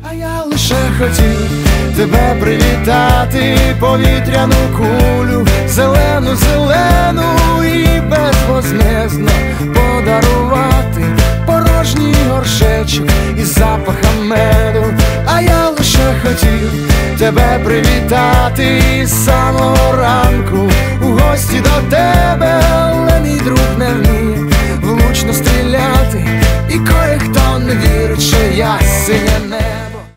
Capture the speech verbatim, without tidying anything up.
А я лише хотів тебе привітати, повітряну кулю, зелену, зелену і безвозмездно подарувати порожній горшечок із запахом меду. А я лише хотів тебе привітати, і з самого ранку у гості до тебе